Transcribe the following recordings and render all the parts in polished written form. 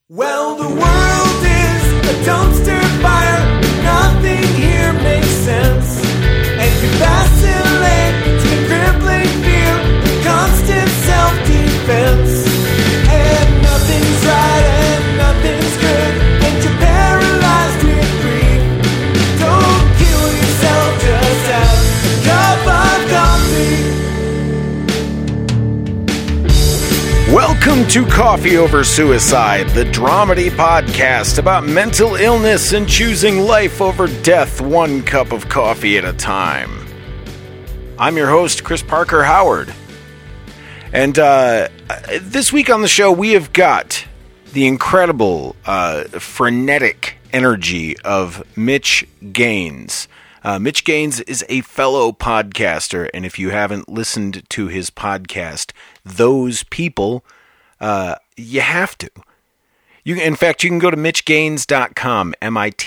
Well, the world is a dumpster fire. Nothing here makes sense. And you vacillate to the crippling fear of constant self-defense. And nothing's right and nothing's good. And you're paralyzed with grief. Don't kill yourself, just have a cup of coffee. Welcome to Coffee Over Suicide, the dramedy podcast about mental illness and choosing life over death one cup of coffee at a time. I'm your host, Chris Parker Howard. And this week on the show, we have got the incredible, frenetic energy of Mitch Gaines. Mitch Gaines is a fellow podcaster, and if you haven't listened to his podcast, Those People, you have to. In fact, you can go to mitchgaines.com,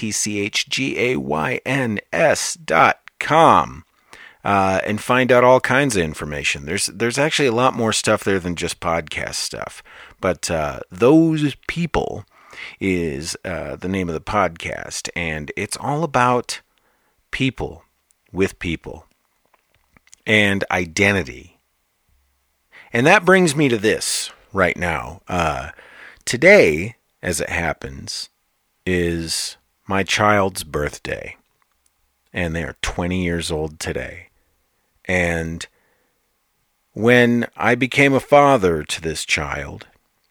mitchgains.com, and find out all kinds of information. There's actually a lot more stuff there than just podcast stuff. But Those People is the name of the podcast, and it's all about people with people and identity. And that brings me to this right now. Today, as it happens, is my child's birthday. And they are 20 years old today. And when I became a father to this child,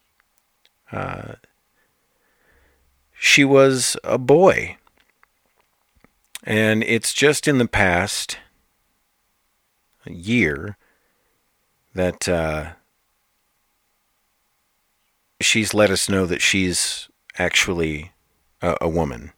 she was a boy. And it's just in the past year that she's let us know that she's actually a woman.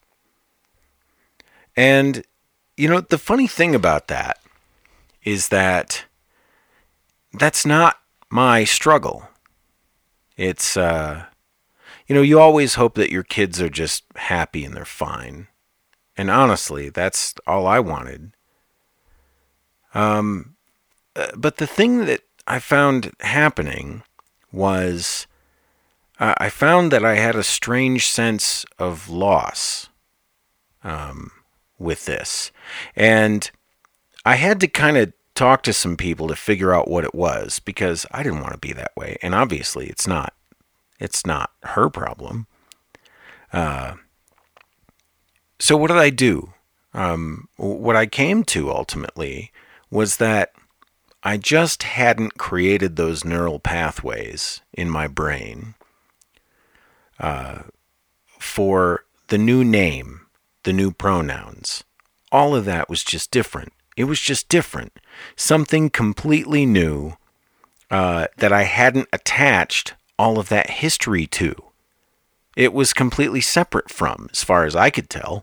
And, you know, the funny thing about that is that that's not my struggle. It's, you always hope that your kids are just happy and they're fine. And honestly, that's all I wanted. But the thing that I found happening was I found that I had a strange sense of loss with this. And I had to kind of talk to some people to figure out what it was, because I didn't want to be that way. And obviously it's not her problem. So what did I do? What I came to ultimately was that I just hadn't created those neural pathways in my brain for the new name, the new pronouns. All of that was just different. It was just different. Something completely new that I hadn't attached all of that history to. It was completely separate from, as far as I could tell.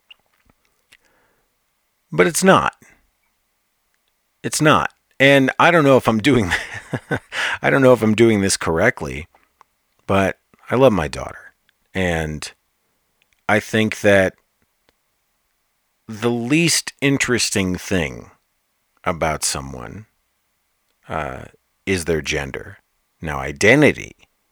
But it's not. It's not. And I don't know if I'm doing this correctly, but I love my daughter. And I think that the least interesting thing about someone is their gender. Now, identity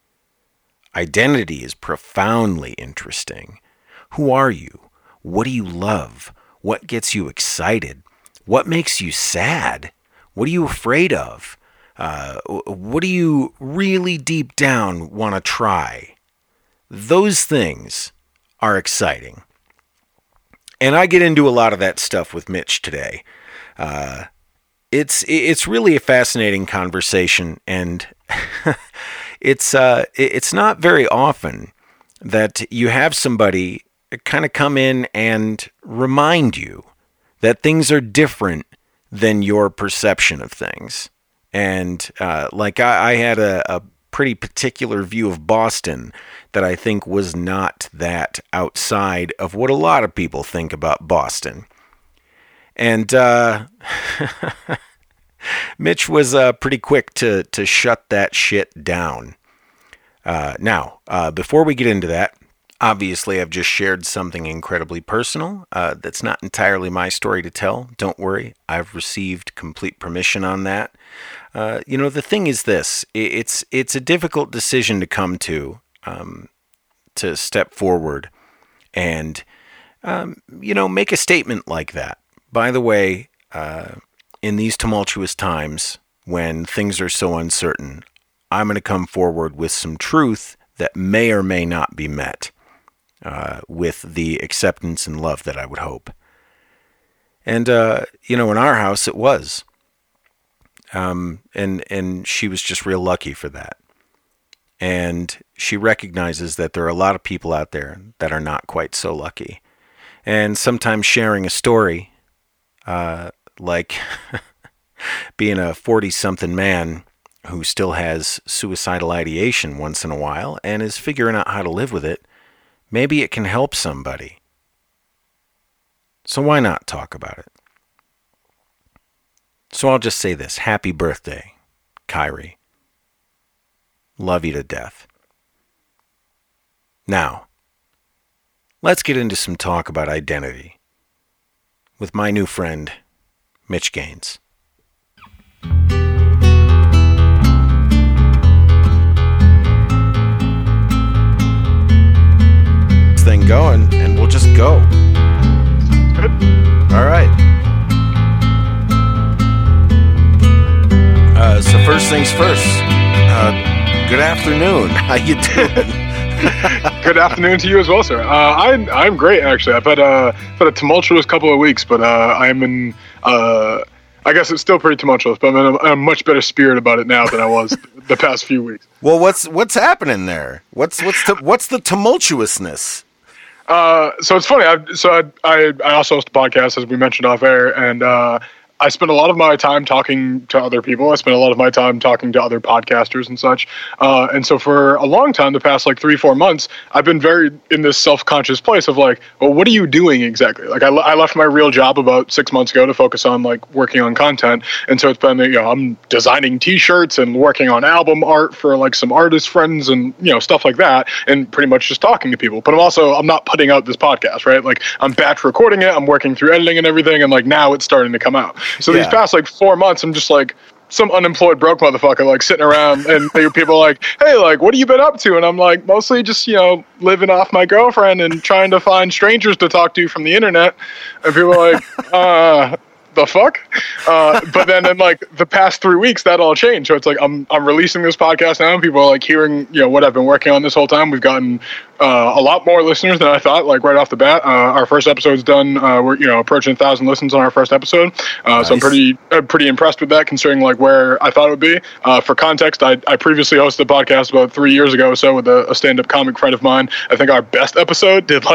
is profoundly interesting. Who are you? What do you love? What gets you excited? What makes you sad? What are you afraid of? What do you really deep down want to try? Those things are exciting. And I get into a lot of that stuff with Mitch today. It's really a fascinating conversation, and it's not very often that you have somebody kind of come in and remind you that things are different than your perception of things. And I had a pretty particular view of Boston that I think was not that outside of what a lot of people think about Boston. And Mitch was pretty quick to shut that shit down. Now, before we get into that, obviously I've just shared something incredibly personal. That's not entirely my story to tell. Don't worry, I've received complete permission on that. The thing is this. It's a difficult decision to come to. to step forward and, make a statement like that. By the way, in these tumultuous times when things are so uncertain, I'm going to come forward with some truth that may or may not be met with the acceptance and love that I would hope. And, in our house, it was. And she was just real lucky for that. And she recognizes that there are a lot of people out there that are not quite so lucky. And sometimes sharing a story, like being a 40-something man who still has suicidal ideation once in a while and is figuring out how to live with it, maybe it can help somebody. So why not talk about it? So I'll just say this. Happy birthday, Kyrie. Love you to death. Now, let's get into some talk about identity with my new friend, Mitch Gaines. Thing going, and we'll just go. All right. So first things first. Good afternoon. How you doing? Good afternoon to you as well, sir. I'm great, actually. I've had a tumultuous couple of weeks, but I'm in. I guess it's still pretty tumultuous, but I'm in a much better spirit about it now than I was the past few weeks. Well, what's happening there? What's the tumultuousness? So it's funny. I also host a podcast, as we mentioned off air, and I spend a lot of my time talking to other people. I spend a lot of my time talking to other podcasters and such. And so for a long time, the past 3-4 months, I've been very in this self-conscious place of well, what are you doing exactly? I left my real job about 6 months ago to focus on working on content. And so it's been, I'm designing t-shirts and working on album art for some artist friends and, stuff like that. And pretty much just talking to people. But I'm not putting out this podcast, right? I'm batch recording it. I'm working through editing and everything. And now it's starting to come out. So these past 4 months, I'm just some unemployed broke motherfucker sitting around, and people are hey, what have you been up to? And I'm mostly just living off my girlfriend and trying to find strangers to talk to from the internet. And people are the fuck? But then in the past 3 weeks, that all changed. So it's I'm releasing this podcast now, and people are hearing what I've been working on this whole time. We've gotten a lot more listeners than I thought. Right off the bat, our first episode's done. We're approaching 1,000 listens on our first episode. Nice. So I'm pretty impressed with that, considering where I thought it would be. For context, I previously hosted a podcast about 3 years ago or so with a stand-up comic friend of mine. I think our best episode did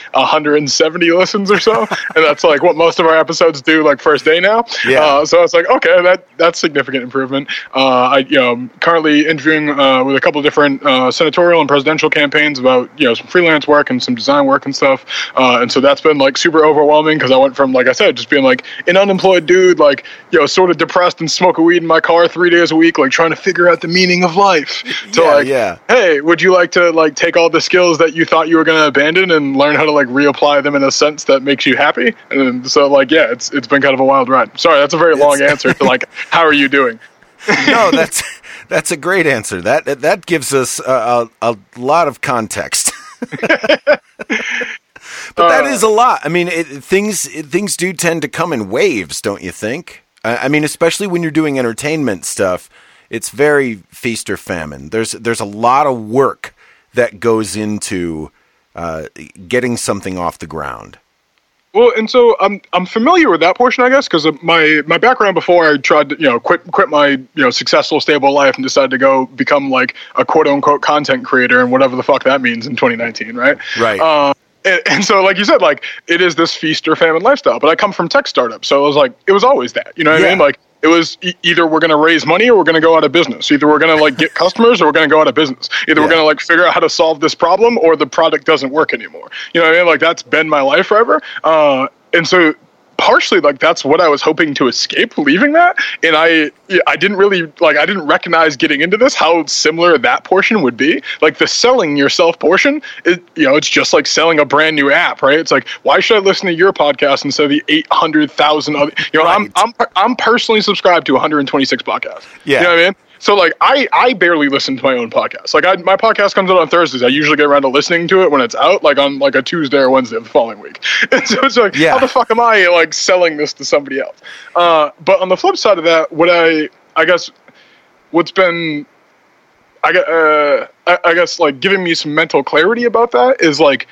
170 listens or so, and that's what most of our episodes do first day now. Yeah. So it's okay, that's significant improvement. I'm currently interviewing with a couple of different senatorial and presidential campaigns about some freelance work and some design work and stuff. And so that's been super overwhelming, because I went from, I said, just being an unemployed dude, sort of depressed and smoking weed in my car 3 days a week, trying to figure out the meaning of life. To hey, would you like to take all the skills that you thought you were going to abandon and learn how to reapply them in a sense that makes you happy? And so it's been kind of a wild ride. Sorry, that's a very long answer to how are you doing? No, that's a great answer. That gives us a lot of context. But that is a lot. I mean, things do tend to come in waves, don't you think? I mean, especially when you're doing entertainment stuff, it's very feast or famine. There's a lot of work that goes into getting something off the ground. Well, and so I'm familiar with that portion, I guess, because of my background before I tried to quit my successful, stable life and decided to go become a quote unquote content creator and whatever the fuck that means in 2019, right? Right. And so, like you said, it is this feast or famine lifestyle. But I come from tech startups, so it was always that. You know what I mean? It was either we're going to raise money or we're going to go out of business. Either we're going to get customers or we're going to go out of business. Either we're going to figure out how to solve this problem or the product doesn't work anymore. You know what I mean? That's been my life forever. And so partially that's what I was hoping to escape leaving that. And I didn't really I didn't recognize getting into this how similar that portion would be. The selling yourself portion, it's just like selling a brand new app, right? It's why should I listen to your podcast instead of the 800,000 other? Right. I'm personally subscribed to 126 podcasts. Yeah. You know what I mean? So like I barely listen to my own podcast. Like my podcast comes out on Thursdays. I usually get around to listening to it when it's out, like on like a Tuesday or Wednesday of the following week. And so it's like, how the fuck am I like selling this to somebody else? But on the flip side of that, I guess what's been I guess like giving me some mental clarity about that is like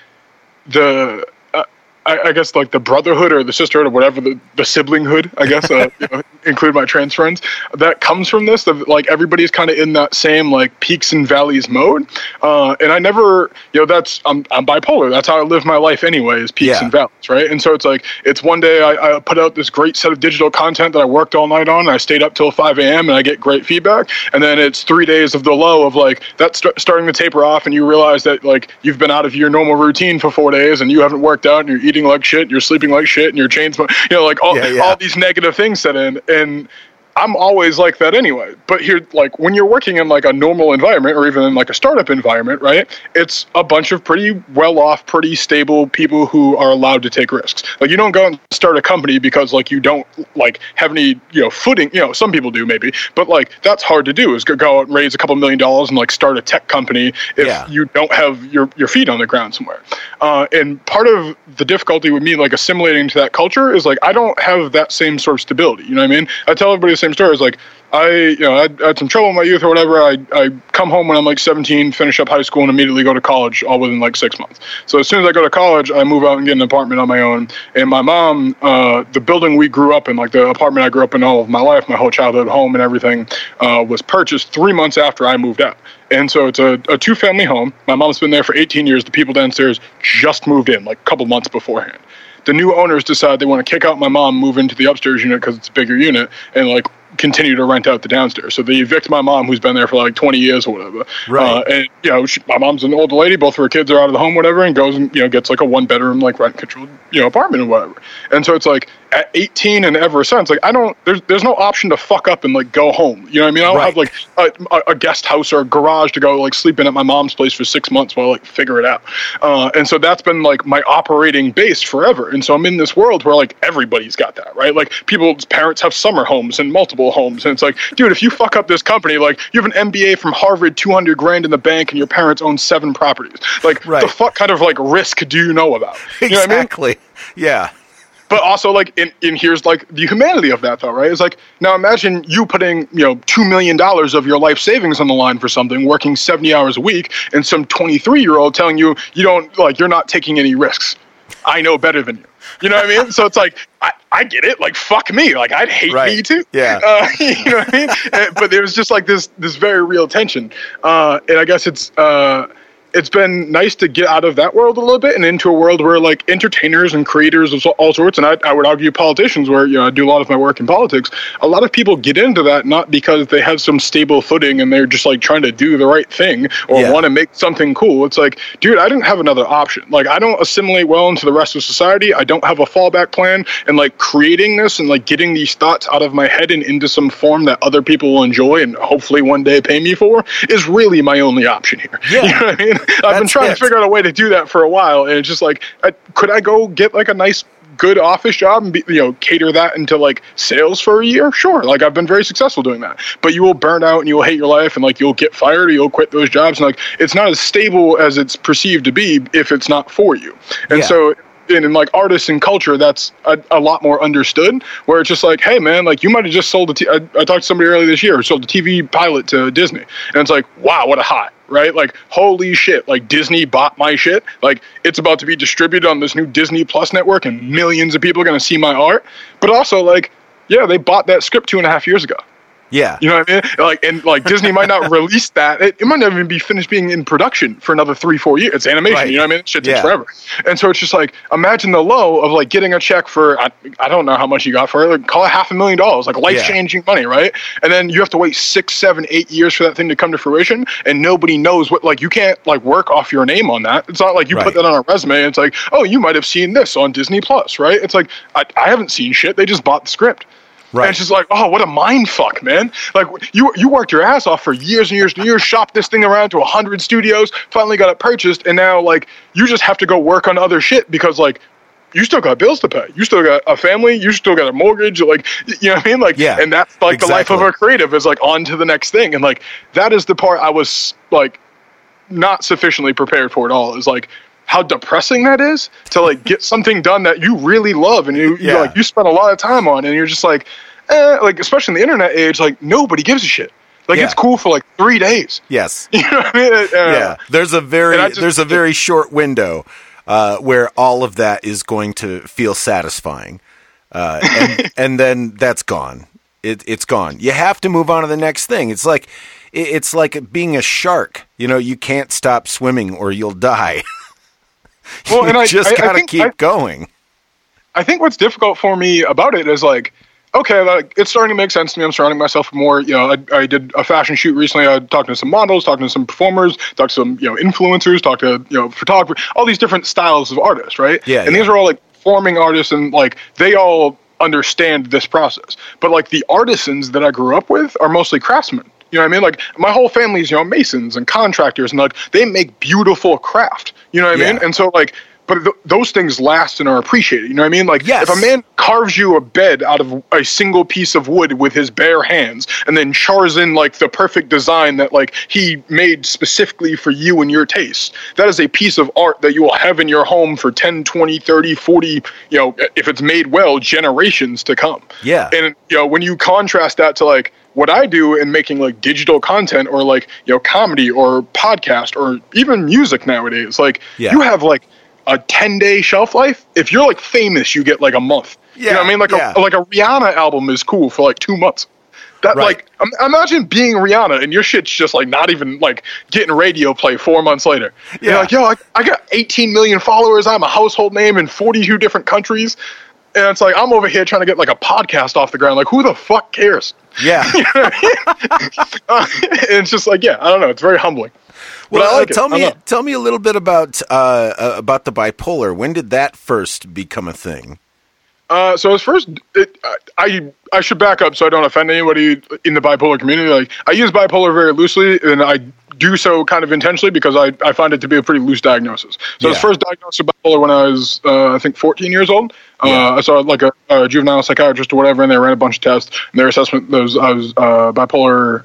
I guess like the brotherhood or the sisterhood or whatever, the siblinghood, I guess, include my trans friends, that comes from this, that like everybody's kind of in that same like peaks and valleys mode. And I never, I'm bipolar. That's how I live my life anyway, is peaks and valleys, right? And so it's like, it's one day I put out this great set of digital content that I worked all night on, and I stayed up till 5 a.m. and I get great feedback. And then it's 3 days of the low of like, that's starting to taper off, and you realize that like you've been out of your normal routine for 4 days and you haven't worked out and you're eating like shit, you're sleeping like shit, and your chains, like all these negative things set in, and I'm always like that anyway. But here, like when you're working in like a normal environment or even in like a startup environment, right? It's a bunch of pretty well-off, pretty stable people who are allowed to take risks. Like you don't go and start a company because like you don't like have any, footing. Some people do maybe, but like that's hard to do. Is go out and raise a couple $1 million and like start a tech company if you don't have your feet on the ground somewhere. And part of the difficulty with me like assimilating to that culture is like I don't have that same sort of stability. You know what I mean? I tell everybody the same story. Is like I had some trouble in my youth or whatever. I come home when I'm like 17, finish up high school, and immediately go to college, all within like 6 months. So as soon as I go to college, I move out and get an apartment on my own. And my mom, the building we grew up in, like the apartment I grew up in all of my life, my whole childhood home and everything, was purchased 3 months after I moved out. And so it's a 2-family home. My mom's been there for 18 years. The people downstairs just moved in like a couple months beforehand. The new owners decide they want to kick out my mom, move into the upstairs unit because it's a bigger unit, and like continue to rent out the downstairs. So they evict my mom, who's been there for like 20 years or whatever. Right. And my mom's an older lady. Both of her kids are out of the home, whatever, and goes and gets like a 1-bedroom like rent controlled apartment or whatever. And so it's like at 18 and ever since, like there's no option to fuck up and like go home. You know what I mean? I don't have like a guest house or a garage to go like sleep in at my mom's place for 6 months while I like figure it out. And so that's been like my operating base forever. And so I'm in this world where like everybody's got that, right? Like people's parents have summer homes and multiple homes, and it's like, dude, if you fuck up this company, like you have an MBA from Harvard, $200,000 in the bank, and your parents own 7 properties. Like the fuck kind of like risk do you know about? You know what I mean? Yeah. But also, like, in here's like the humanity of that, though, right? It's like, now imagine you putting, $2 million of your life savings on the line for something, working 70 hours a week, and some 23-year-old telling you you're not taking any risks. I know better than you. You know what I mean? So it's like, I get it. Like, fuck me. Like, I'd hate me too. Yeah. You know what I mean? But there's just like this very real tension. And I guess it's been nice to get out of that world a little bit and into a world where like entertainers and creators of all sorts, and I would argue politicians, where I do a lot of my work in politics, a lot of people get into that not because they have some stable footing and they're just like trying to do the right thing or want to make something cool. It's like, dude, I didn't have another option. Like, I don't assimilate well into the rest of society. I don't have a fallback plan, and like creating this and like getting these thoughts out of my head and into some form that other people will enjoy and hopefully one day pay me for is really my only option here. Yeah. You know what I mean? I've been trying to figure out a way to do that for a while, and it's just like, could I go get like a nice, good office job and cater that into like sales for a year? Sure. Like, I've been very successful doing that, but you will burn out and you will hate your life, and like you'll get fired or you'll quit those jobs, and like it's not as stable as it's perceived to be if it's not for you. And so in like artists and culture, that's a lot more understood, where it's just like, hey man, like you might have just sold I talked to somebody earlier this year who sold a TV pilot to Disney, and it's like, wow, what a hot, right? Like, holy shit, like Disney bought my shit. Like, it's about to be distributed on this new Disney Plus network and millions of people are going to see my art. But also like, yeah, they bought that script 2.5 years ago. Yeah. You know what I mean? Like, and like Disney might not release that. It might not even be finished being in production for another 3-4 years. It's animation. Right. You know what I mean? Shit takes forever. And so it's just like, imagine the low of like getting a check for, I don't know how much you got for it. Like, call it $500,000, like life-changing money, right? And then you have to wait 6, 7, 8 years for that thing to come to fruition, and nobody knows what, like, you can't like work off your name on that. It's not like you put that on a resume and it's like, oh, you might have seen this on Disney Plus, right? It's like, I haven't seen shit. They just bought the script. Right. And it's just like, oh, what a mind fuck, man. Like, you worked your ass off for years and years and years, shopped this thing around to 100 studios, finally got it purchased, and now, like, you just have to go work on other shit because, like, you still got bills to pay. You still got a family. You still got a mortgage. Like, you know what I mean? Like, yeah, and that's like the life of a creative is like on to the next thing. And like, that is the part I was like not sufficiently prepared for at all, is like how depressing that is to like get something done that you really love and you like, you spend a lot of time on, and you're just like, like, especially in the internet age, like nobody gives a shit. Like, it's cool for like 3 days. Yes. You know what I mean? Yeah. There's a very short window where all of that is going to feel satisfying. And then that's gone. It's gone. You have to move on to the next thing. It's like being a shark. You know, you can't stop swimming or you'll die. Well, and I gotta keep going. I think what's difficult for me about it is like, okay, like, it's starting to make sense to me. I'm surrounding myself with more, you know, I did a fashion shoot recently. I talked to some models, talked to some performers, talked to some, you know, influencers, talked to, you know, photographers, all these different styles of artists, right? Yeah. And these are all like performing artists, and like they all understand this process. But like the artisans that I grew up with are mostly craftsmen. You know what I mean? Like, my whole family's, you know, masons and contractors, and like they make beautiful craft. You know what I mean? And so like, but those things last and are appreciated. You know what I mean? Like, if a man carves you a bed out of a single piece of wood with his bare hands and then chars in, like, the perfect design that, like, he made specifically for you and your taste, that is a piece of art that you will have in your home for 10, 20, 30, 40, you know, if it's made well, generations to come. Yeah. And, you know, when you contrast that to, like, what I do in making, like, digital content or, like, you know, comedy or podcast or even music nowadays, like, you have, like, a 10-day shelf life. If you're like famous, you get like a month. You know what I mean? Like a Rihanna album is cool for like 2 months. That like, imagine being Rihanna and your shit's just like not even like getting radio play 4 months later. You're like, yo, I got 18 million followers. I'm a household name in 42 different countries. And it's like, I'm over here trying to get like a podcast off the ground. Like, who the fuck cares? Yeah. You know what I mean? It's just like, I don't know. It's very humbling. Well, tell me a little bit about the bipolar. When did that first become a thing? So as first, I should back up so I don't offend anybody in the bipolar community. Like, I use bipolar very loosely, and I do so kind of intentionally because I find it to be a pretty loose diagnosis. So I was first diagnosed with bipolar when I was, I think, 14 years old. I saw like a juvenile psychiatrist or whatever, and they ran a bunch of tests, and their assessment was I was bipolar.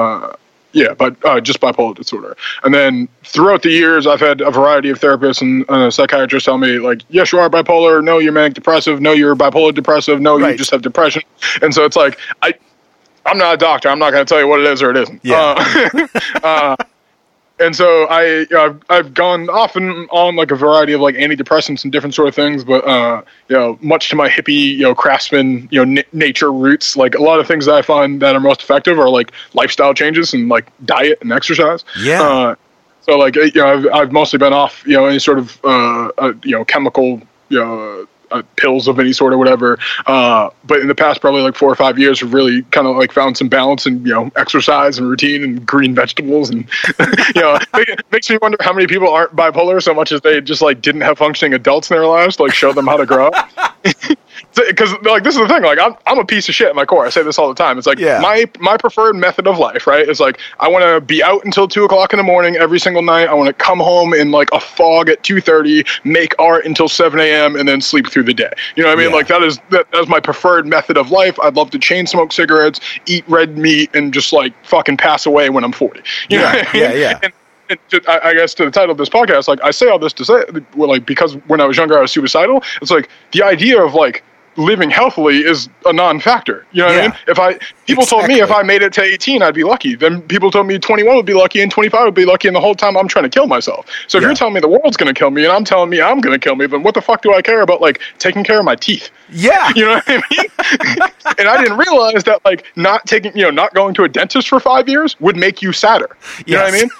Just bipolar disorder. And then throughout the years, I've had a variety of therapists and psychiatrists tell me, like, yes, you are bipolar. No, you're manic depressive. No, you're bipolar depressive. No, you just have depression. And so it's like, I'm not a doctor. I'm not going to tell you what it is or it isn't. Yeah. And so I've gone off and on like a variety of like antidepressants and different sort of things, but you know, much to my hippie, you know, craftsman, you know, nature roots, like a lot of things that I find that are most effective are like lifestyle changes and like diet and exercise. Yeah. So like, you know, I've mostly been off, you know, any sort of you know, chemical, you know, pills of any sort or whatever. But in the past, probably like 4 or 5 years, we've really kind of like found some balance in, you know, exercise and routine and green vegetables. And, you know, it makes me wonder how many people aren't bipolar so much as they just like didn't have functioning adults in their lives to like show them how to grow up. Because like, this is the thing, like I'm a piece of shit at my core. I say this all the time. It's like my preferred method of life, right? It's like, I want to be out until 2:00 in the morning every single night. I want to come home in like a fog at 2:30, make art until 7 a.m. and then sleep through the day. You know what I mean? Like that is my preferred method of life. I'd love to chain smoke cigarettes, eat red meat, and just like fucking pass away when I'm 40. You know what I mean? Yeah. And I guess to the title of this podcast, like I say all this to say, well, like, because when I was younger I was suicidal. It's like the idea of like living healthily is a non-factor. You know what I mean? People told me if I made it to 18, I'd be lucky. Then people told me 21 would be lucky and 25 would be lucky, and the whole time I'm trying to kill myself. So if you're telling me the world's going to kill me and I'm telling me I'm going to kill me, then what the fuck do I care about like taking care of my teeth? Yeah. You know what I mean? And I didn't realize that like not going to a dentist for 5 years would make you sadder. You know what I mean?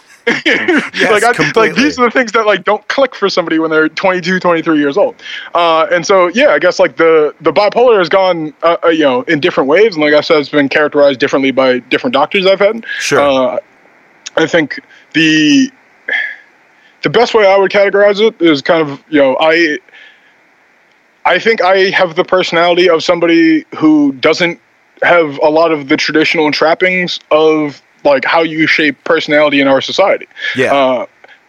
Like these are the things that like don't click for somebody when they're 22, 23 years old. And so, I guess like the bipolar has gone, you know, in different waves. And like I said, it's been characterized differently by different doctors I've had. Sure. I think the best way I would categorize it is kind of, you know, I think I have the personality of somebody who doesn't have a lot of the traditional trappings of like how you shape personality in our society.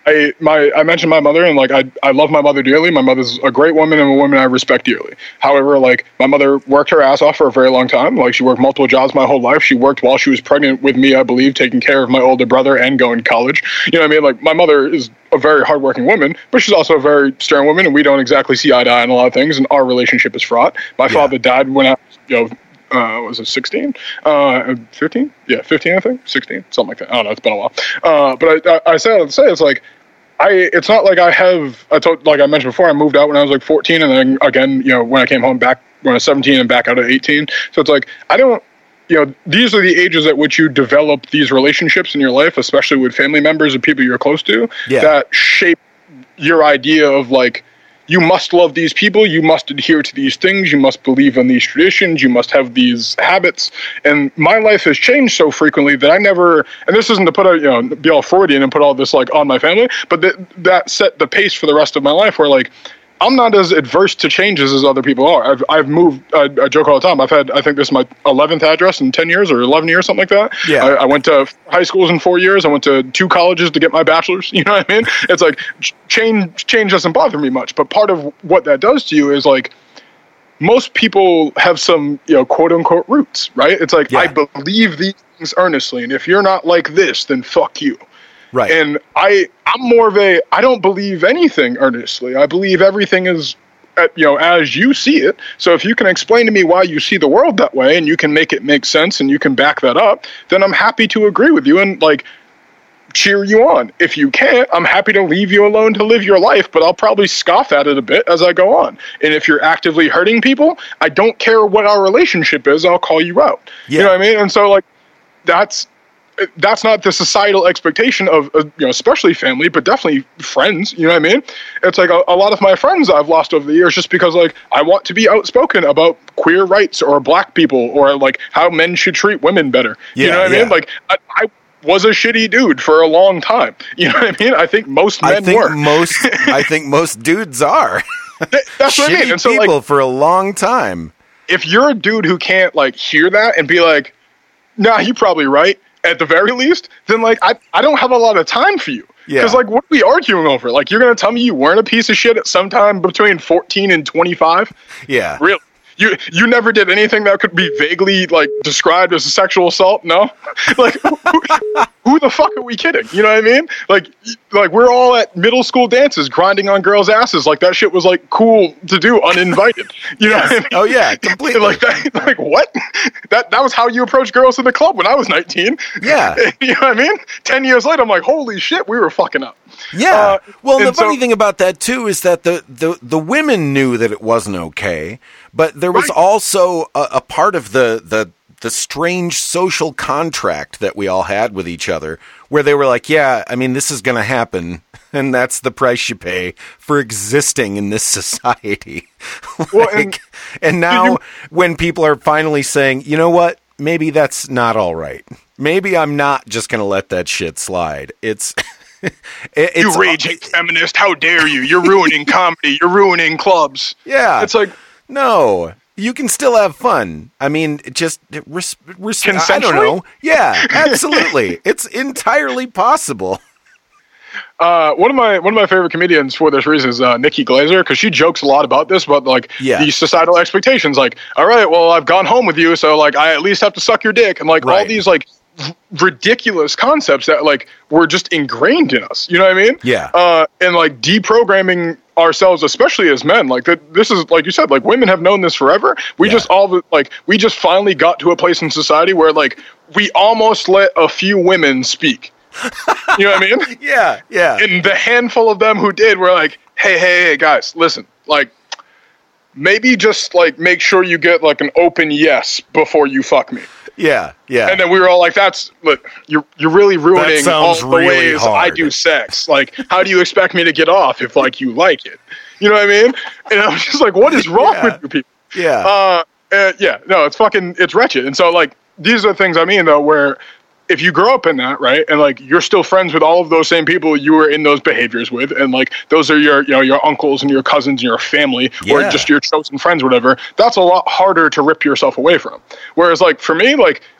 I mentioned my mother, and like I love my mother dearly. My mother's a great woman and a woman I respect dearly. However, like my mother worked her ass off for a very long time. Like she worked multiple jobs my whole life. She worked while she was pregnant with me, I believe, taking care of my older brother and going to college. You know what I mean? Like my mother is a very hardworking woman, but she's also a very stern woman, and we don't exactly see eye to eye on a lot of things. And our relationship is fraught. My father died when I, was it 16? 15? Yeah, 15, I think. 16, something like that. I don't know. It's been a while. But I say it's like, it's not like like I mentioned before, I moved out when I was like 14, and then again, when I came home back when I was 17 and back out at 18. So it's like, these are the ages at which you develop these relationships in your life, especially with family members and people you're close to, that shape your idea of like, you must love these people, you must adhere to these things, you must believe in these traditions, you must have these habits. And my life has changed so frequently that I never, and this isn't to put out, be all Freudian and put all this like on my family, but that set the pace for the rest of my life where like, I'm not as adverse to changes as other people are. I've moved, I joke all the time, I think this is my 11th address in 10 years or 11 years, something like that. Yeah. I went to high schools in 4 years. I went to 2 colleges to get my bachelor's. You know what I mean? It's like change doesn't bother me much. But part of what that does to you is like, most people have some, quote unquote roots, right? It's like, I believe these things earnestly. And if you're not like this, then fuck you. Right. And I'm more of I don't believe anything earnestly. I believe everything is, as you see it. So if you can explain to me why you see the world that way and you can make it make sense and you can back that up, then I'm happy to agree with you and like cheer you on. If you can't, I'm happy to leave you alone to live your life, but I'll probably scoff at it a bit as I go on. And if you're actively hurting people, I don't care what our relationship is, I'll call you out. Yeah. You know what I mean? And so like, that's not the societal expectation of, especially family, but definitely friends. You know what I mean? It's like a lot of my friends I've lost over the years just because like I want to be outspoken about queer rights or black people or like how men should treat women better. You know what I mean? Like I was a shitty dude for a long time. You know what I mean? I think most men were. I think most dudes are. That's what I mean. And so people for a long time. If you're a dude who can't like hear that and be like, nah, you're probably right, at the very least, then like I don't have a lot of time for you. Because like, what are we arguing over? Like, you're gonna tell me you weren't a piece of shit at some time between 14 and 25? Yeah. Really? You never did anything that could be vaguely like described as a sexual assault? No? Like, who the fuck are we kidding? You know what I mean? Like we're all at middle school dances grinding on girls' asses. Like that shit was like cool to do uninvited. You know what I mean? Oh yeah, completely. Like that, like what? That was how you approach girls in the club when I was 19. Yeah. You know what I mean? 10 years later, I'm like, holy shit, we were fucking up. Yeah. Well, the funny thing about that too is that the women knew that it wasn't okay, but there was also a part of the strange social contract that we all had with each other where they were like, yeah, I mean, this is going to happen, and that's the price you pay for existing in this society. And now when people are finally saying, you know what, maybe that's not all right. Maybe I'm not just going to let that shit slide. It's you raging feminist, how dare you? You're ruining comedy. You're ruining clubs. Yeah. It's like, no, you can still have fun. I mean, just consensually? I don't know. Yeah, absolutely. It's entirely possible. One of my favorite comedians for this reason is Nikki Glaser, because she jokes a lot about this, but like these societal expectations, like, all right, well, I've gone home with you, so like I at least have to suck your dick, and like all these like ridiculous concepts that like were just ingrained in us. You know what I mean? Yeah. And like deprogramming ourselves, especially as men, like this is like you said, like women have known this forever. We just we just finally got to a place in society where like we almost let a few women speak. You know what I mean? Yeah. And the handful of them who did were like, hey, guys, listen, like maybe just like make sure you get like an open yes before you fuck me. Yeah. And then we were all like, look, you're really ruining all the really ways hard. I do sex. Like, how do you expect me to get off if like you like it? You know what I mean? And I'm just like, what is wrong with you people? Yeah. No, it's wretched. And so like, these are the things I mean though, where if you grow up in that, right, and like you're still friends with all of those same people you were in those behaviors with, and like those are your, your uncles and your cousins and your family, or just your chosen friends, whatever, that's a lot harder to rip yourself away from. Whereas like for me, like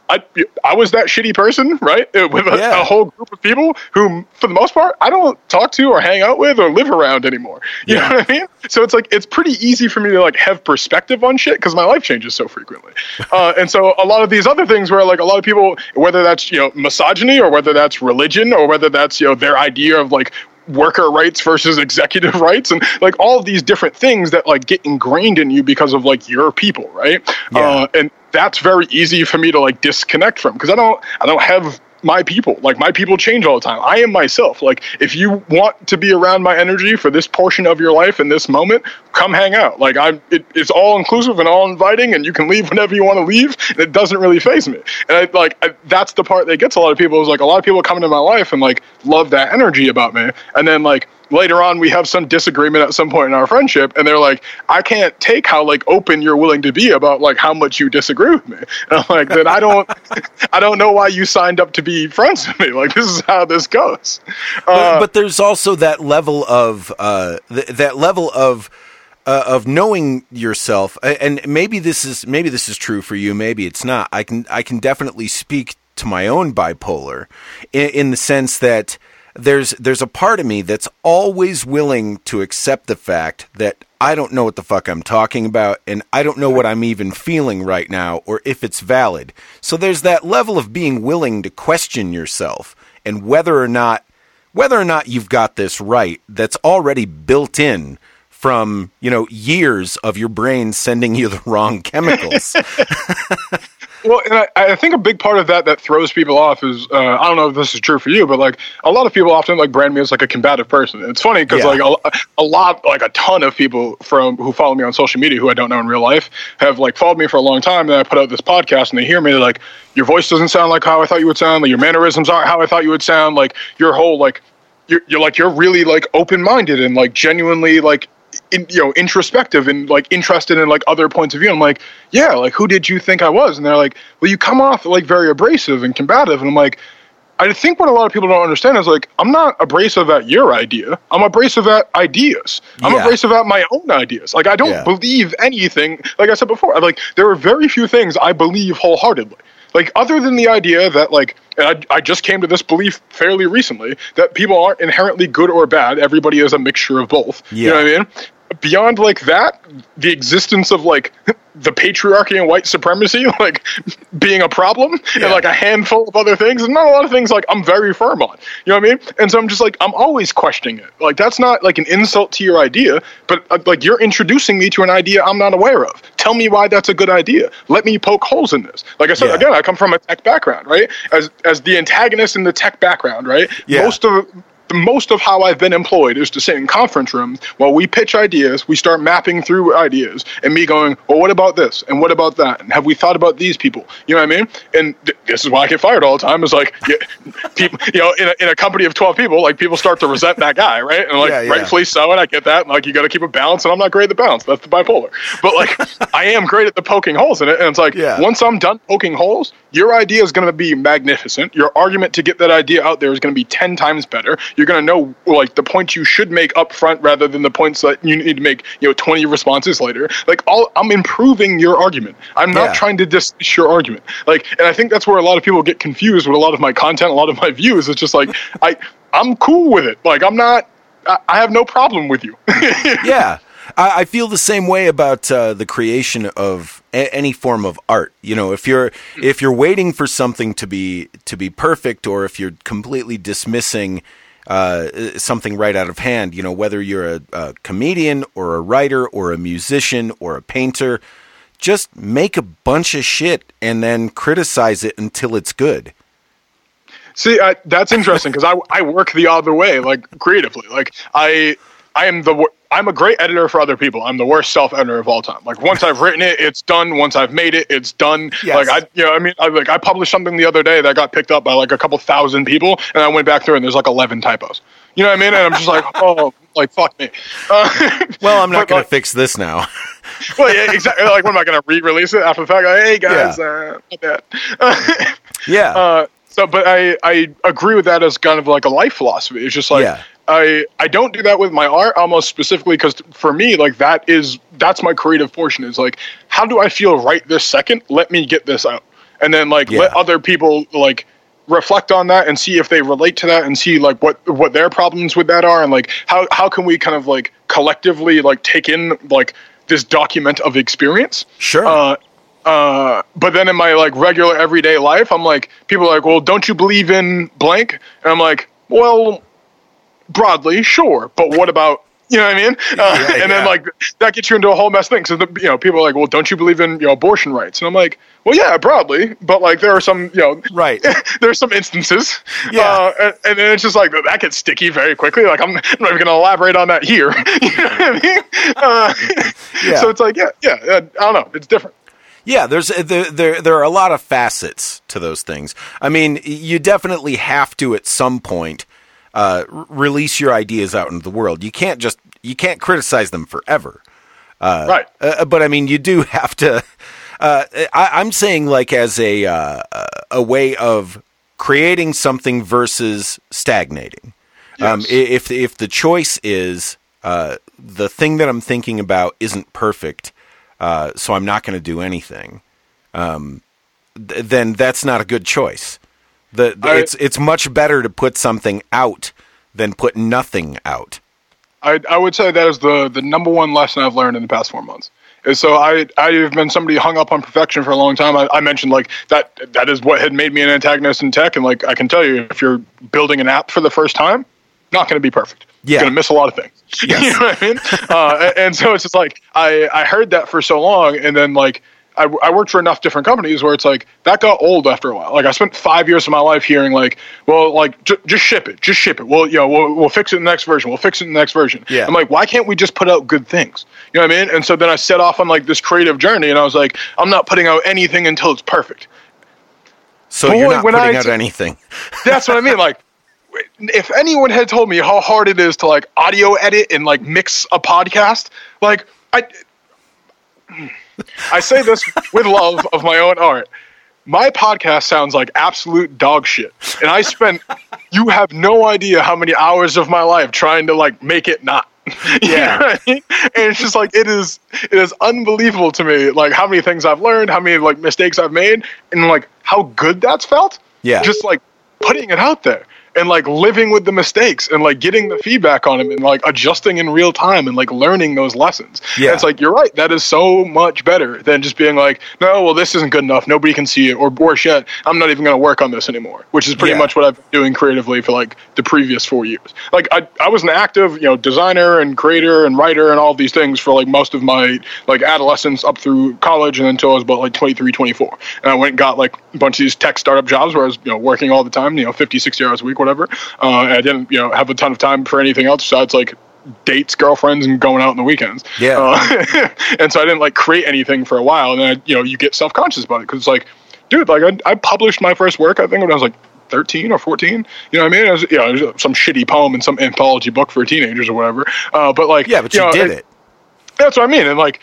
I was that shitty person, right? With a whole group of people who, for the most part, I don't talk to or hang out with or live around anymore. You know what I mean? So it's like, it's pretty easy for me to like have perspective on shit because my life changes so frequently. And so a lot of these other things where like a lot of people, whether that's, misogyny or whether that's religion or whether that's, their idea of like worker rights versus executive rights and like all of these different things that like get ingrained in you because of like your people, right? And that's very easy for me to like disconnect from because I don't have my people. Like my people change all the time. I am myself. Like if you want to be around my energy for this portion of your life in this moment, come hang out. Like it's all inclusive and all inviting, and you can leave whenever you want to leave. And it doesn't really faze me. And that's the part that gets a lot of people is like a lot of people come into my life and like love that energy about me, and then like later on we have some disagreement at some point in our friendship, and they're like, I can't take how like open you're willing to be about like how much you disagree with me. And I'm like, then I don't know why you signed up to be friends with me. Like this is how this goes. But there's also that level of of knowing yourself, and maybe this is true for you, maybe it's not. I can definitely speak to my own bipolar in the sense that there's a part of me that's always willing to accept the fact that I don't know what the fuck I'm talking about, and I don't know what I'm even feeling right now, or if it's valid. So there's that level of being willing to question yourself and whether or not you've got this right. That's already built in from years of your brain sending you the wrong chemicals. Well, and I think a big part of that throws people off is, I don't know if this is true for you, but like a lot of people often like brand me as like a combative person. It's funny because like a ton of people who follow me on social media who I don't know in real life have like followed me for a long time. And I put out this podcast and they hear me, they're like, your voice doesn't sound like how I thought you would sound. Like your mannerisms aren't how I thought you would sound. Like your whole, like, you're really like open-minded and like genuinely like, introspective and like interested in like other points of view. I'm like, yeah, like who did you think I was? And they're like, well, you come off like very abrasive and combative. And I'm like, I think what a lot of people don't understand is like, I'm not abrasive at your idea. I'm abrasive at ideas. I'm abrasive at my own ideas. Like I don't believe anything. Like I said before, like there are very few things I believe wholeheartedly. Like other than the idea that like, and I just came to this belief fairly recently that people aren't inherently good or bad. Everybody is a mixture of both. Yeah. You know what I mean? Beyond like that, the existence of like the patriarchy and white supremacy like being a problem and like a handful of other things, and not a lot of things like I'm very firm on. You know what I mean? And so I'm just like, I'm always questioning it. Like that's not like an insult to your idea, but like you're introducing me to an idea I'm not aware of. Tell me why that's a good idea. Let me poke holes in this. Like I said, again, I come from a tech background, right? As the antagonist in the tech background, right? Yeah. Most of how I've been employed is to sit in conference rooms while we pitch ideas, we start mapping through ideas, and me going, well, what about this? And what about that? And have we thought about these people? You know what I mean? And this is why I get fired all the time. Is like, people, in a company of 12 people, like people start to resent that guy, right? And like, rightfully so, and I get that. And like, you got to keep a balance, and I'm not great at the balance. That's the bipolar. But like, I am great at the poking holes in it. And it's like, once I'm done poking holes, your idea is going to be magnificent. Your argument to get that idea out there is going to be 10 times better. You're going to know like the points you should make up front rather than the points that you need to make 20 responses later. Like I'm improving your argument. I'm not trying to dismiss your argument. Like, and I think that's where a lot of people get confused with a lot of my content, a lot of my views. It's just like I'm cool with it. Like I have no problem with you. Yeah. I feel the same way about the creation of any form of art. If you're waiting for something to be perfect, or if you're completely dismissing something right out of hand, whether you're a comedian or a writer or a musician or a painter, just make a bunch of shit and then criticize it until it's good. See, that's interesting because I work the other way, like creatively. Like I'm a great editor for other people. I'm the worst self-editor of all time. Like once I've written it, it's done. Once I've made it, it's done. Yes. Like I published something the other day that got picked up by like a couple thousand people, and I went back through and there's like 11 typos. You know what I mean? And I'm just like, oh, like fuck me. Well, I'm not going to fix this now. Well, yeah, exactly. Like, when am I going to re-release it after the fact? Like, hey guys, not bad. Yeah. But I agree with that as kind of like a life philosophy. It's just like, I don't do that with my art almost specifically because for me, like that's my creative portion is like, how do I feel right this second? Let me get this out. and then like Yeah. let other people like reflect on that and see if they relate to that and see like what their problems with that are, and like how can we kind of like collectively like take in like this document of experience. Sure. But then in my like regular everyday life, I'm like, people are like, well, don't you believe in blank? And I'm like, well, broadly, sure, but what about, you know what I mean? And then like that gets you into a whole mess thing. So people are like, well, don't you believe in abortion rights? And I'm like, well, yeah, broadly, but like there are some right. there's some instances. Yeah. And then it's just like that gets sticky very quickly. Like I'm not even going to elaborate on that here. You know what I mean? Yeah. So it's like I don't know, it's different. Yeah, there are a lot of facets to those things. I mean, you definitely have to at some point release your ideas out into the world. You can't criticize them forever. Right. But I mean, you do have to. I'm saying like as a way of creating something versus stagnating. Yes. If the choice is the thing that I'm thinking about isn't perfect. So I'm not going to do anything. Then that's not a good choice. It's much better to put something out than put nothing out. I would say that is the number one lesson I've learned in the past 4 months. And so I've been somebody hung up on perfection for a long time. I mentioned like that is what had made me an antagonist in tech. And like I can tell you, if you're building an app for the first time, not going to be perfect. Yeah. You're going to miss a lot of things. Yes. You know what I mean? And so it's just like I heard that for so long, and then like I worked for enough different companies where it's like that got old after a while. Like I spent 5 years of my life hearing like, well, like just ship it. Well, we'll fix it in the next version. We'll fix it in the next version. Yeah. I'm like, why can't we just put out good things? You know what I mean? And so then I set off on like this creative journey, and I was like, I'm not putting out anything until it's perfect. So you're not putting out anything. That's what I mean. Like, if anyone had told me how hard it is to like audio edit and like mix a podcast, like I say this with love of my own art. My podcast sounds like absolute dog shit. And you have no idea how many hours of my life trying to like make it not. Yeah. You know what I mean? And it's just like, it is unbelievable to me, like how many things I've learned, how many like mistakes I've made, and like how good that's felt. Yeah. Just like putting it out there. And like living with the mistakes and like getting the feedback on them and like adjusting in real time and like learning those lessons. Yeah. And it's like, you're right. That is so much better than just being like, no, well, this isn't good enough. Nobody can see it, or worse yet, I'm not even going to work on this anymore, which is pretty much what I've been doing creatively for like the previous 4 years. Like I was an active, designer and creator and writer and all of these things for like most of my like adolescence up through college, and until I was about like 23, 24. And I went and got like a bunch of these tech startup jobs where I was, working all the time, 50, 60 hours a week, whatever. And I didn't, have a ton of time for anything else besides like dates, girlfriends, and going out on the weekends. Yeah. And so I didn't like create anything for a while. And then, you get self-conscious about it because it's like, dude, like I published my first work, I think when I was like 13 or 14. You know what I mean? It was some shitty poem in some anthology book for teenagers or whatever. But like, yeah, but you did it. That's what I mean. And like,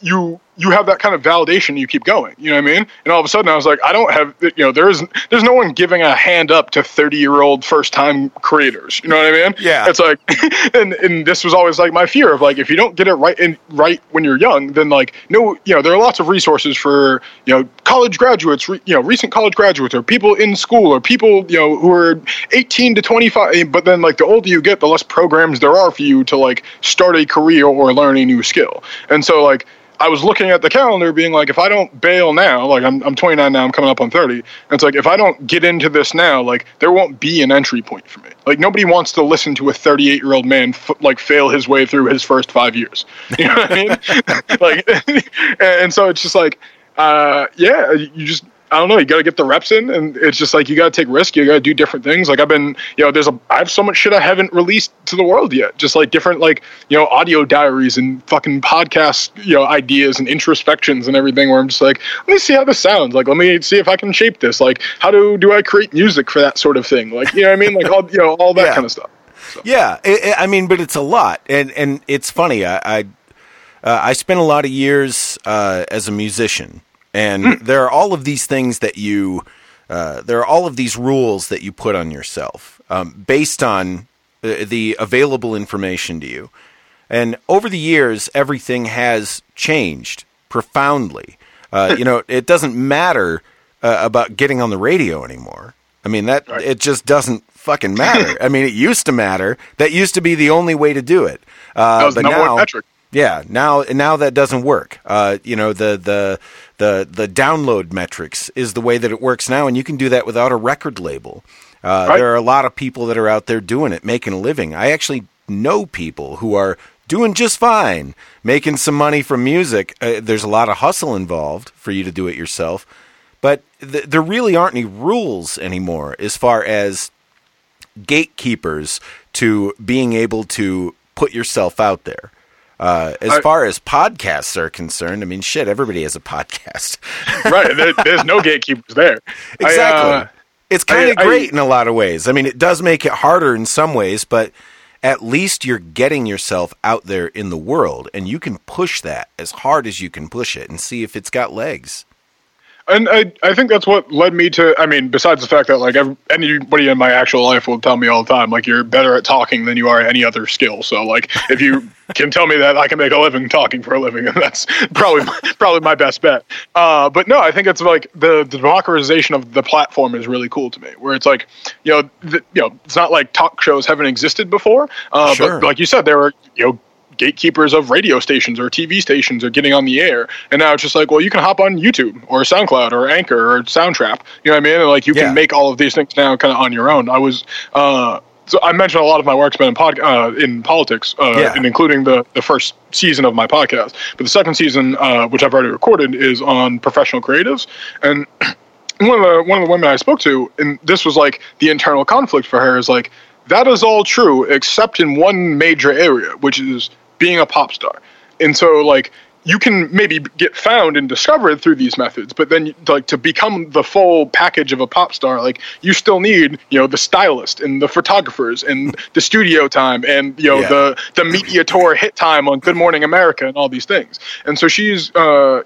you have that kind of validation, you keep going, you know what I mean? And all of a sudden I was like, I don't have, there's no one giving a hand up to 30-year-old first time creators, you know what I mean? Yeah. It's like, and this was always like my fear of like, if you don't get it right when you're young, then like, no, there are lots of resources for, college graduates, recent college graduates, or people in school, or people, who are 18 to 25, but then like the older you get, the less programs there are for you to like start a career or learn a new skill. And so like, I was looking at the calendar being like, if I don't bail now, like I'm 29 now, I'm coming up on 30. And it's like, if I don't get into this now, like there won't be an entry point for me. Like nobody wants to listen to a 38-year-old man fail his way through his first 5 years. You know what I mean? Like, and so it's just like, you just, I don't know, you got to get the reps in, and it's just like, you got to take risks, you got to do different things. Like I've been, I have so much shit I haven't released to the world yet. Just like different, like, audio diaries and fucking podcast, ideas and introspections and everything, where I'm just like, let me see how this sounds. Like, let me see if I can shape this. Like, how do I create music for that sort of thing? Like, you know what I mean? Like all that kind of stuff. So. Yeah. I mean, but it's a lot. And it's funny. I spent a lot of years, as a musician. And there are all of these things that there are all of these rules that you put on yourself based on the available information to you. And over the years, everything has changed profoundly. It doesn't matter about getting on the radio anymore. I mean, it just doesn't fucking matter. I mean, it used to matter. That used to be the only way to do it. That was the number one metric. Yeah, now that doesn't work. The download metrics is the way that it works now, and you can do that without a record label. There are a lot of people that are out there doing it, making a living. I actually know people who are doing just fine, making some money from music. There's a lot of hustle involved for you to do it yourself, but there really aren't any rules anymore as far as gatekeepers to being able to put yourself out there. As far as podcasts are concerned, I mean, shit, everybody has a podcast. Right. There's no gatekeepers there. Exactly. It's kind of great in a lot of ways. I mean, it does make it harder in some ways, but at least you're getting yourself out there in the world, and you can push that as hard as you can push it and see if it's got legs. And I think that's what led me to, I mean, besides the fact that, like, anybody in my actual life will tell me all the time, like, you're better at talking than you are any other skill. So, like, if you can tell me that I can make a living talking for a living, and that's probably my best bet. But no, I think it's, like, the democratization of the platform is really cool to me, where it's, like, it's not like talk shows haven't existed before. Sure. But, like you said, there were, gatekeepers of radio stations or TV stations are getting on the air, and now it's just like, well, you can hop on YouTube or SoundCloud or Anchor or Soundtrap, you know what I mean? And like, you can make all of these things now kind of on your own. So I mentioned a lot of my work's been in politics, and including the first season of my podcast, but the second season, which I've already recorded, is on professional creatives. And one of the women I spoke to, and this was like the internal conflict for her, is like, that is all true except in one major area, which is being a pop star. And so, like, you can maybe get found and discovered through these methods, but then, like, to become the full package of a pop star, like, you still need, the stylist and the photographers and the studio time and, the media tour hit time on Good Morning America and all these things. And so she's, an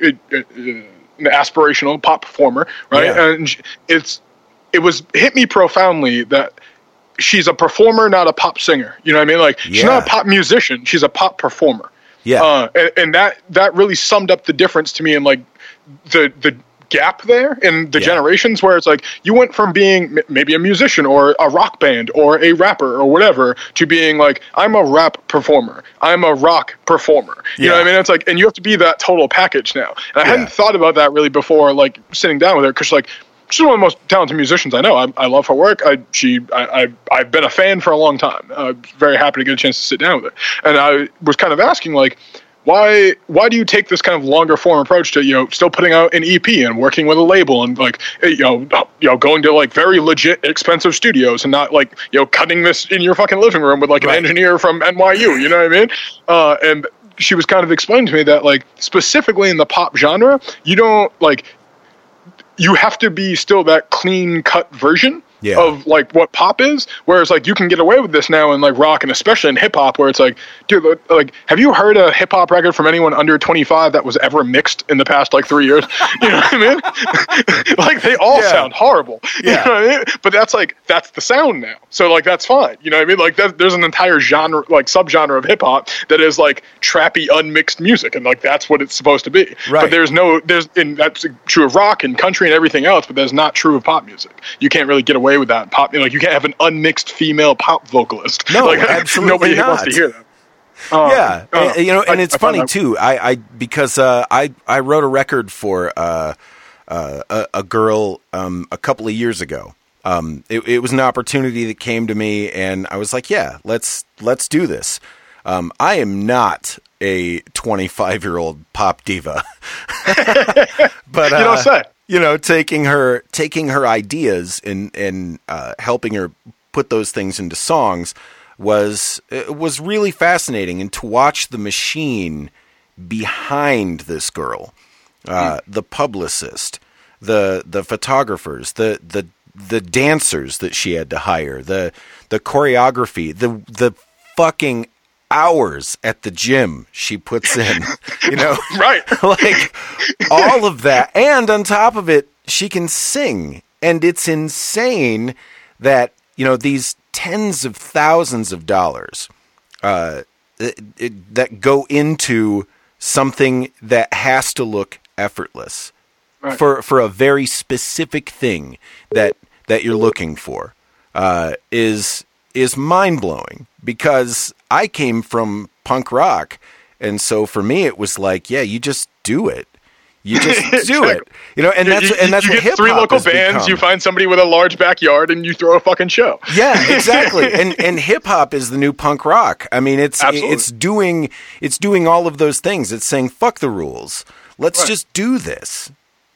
aspirational pop performer, right? Yeah. And it hit me profoundly that she's a performer, not a pop singer. You know what I mean? Like, she's not a pop musician. She's a pop performer. Yeah. And that really summed up the difference to me in, like, the gap there in the generations, where it's like, you went from being maybe a musician or a rock band or a rapper or whatever to being like, I'm a rap performer. I'm a rock performer. You know what I mean? It's like, and you have to be that total package now. And I hadn't thought about that really before, like, sitting down with her, because, like, she's one of the most talented musicians I know. I love her work. I've been a fan for a long time. I'm very happy to get a chance to sit down with her. And I was kind of asking, like, why do you take this kind of longer form approach to, still putting out an EP and working with a label and, like, going to, like, very legit expensive studios and not, like, cutting this in your fucking living room with, like, an engineer from NYU, you know what I mean? And she was kind of explaining to me that, like, specifically in the pop genre, you don't, like, you have to be still that clean cut version of, like, what pop is, whereas, like, you can get away with this now in, like, rock and especially in hip hop, where it's like, dude, like, have you heard a hip hop record from anyone under 25 that was ever mixed in the past, like, 3 years? You know what I mean? Like, they all sound horrible. You know what I mean? But that's the sound now. So, like, that's fine. You know what I mean? Like, there's an entire genre, like, subgenre of hip hop that is, like, trappy, unmixed music, and, like, that's what it's supposed to be. Right. But and that's true of rock and country and everything else, but that's not true of pop music. You can't really get away with that. Pop, like, you can't have an unmixed female pop vocalist. No, like, absolutely nobody not. wants to hear that. And it's funny too. Because I wrote a record for a girl a couple of years ago. It was an opportunity that came to me, and I was like, yeah, let's do this. I am not a 25-year-old pop diva, but you don't say. Taking her ideas and helping her put those things into songs was really fascinating. And to watch the machine behind this girl, the publicist, the photographers, the dancers that she had to hire, the choreography, the fucking hours at the gym she puts in, right? Like, all of that. And on top of it, she can sing. And it's insane that, these tens of thousands of dollars that go into something that has to look effortless. for a very specific thing that you're looking for is mind blowing, because I came from punk rock, and so for me it was like, yeah, you just do it. You just do it, you know, and that's you what hip hop three local has bands. become. You find somebody with a large backyard, and you throw a fucking show. Yeah, exactly. and hip hop is the new punk rock. I mean, it's Absolutely. it's doing all of those things. It's saying fuck the rules. Let's just do this.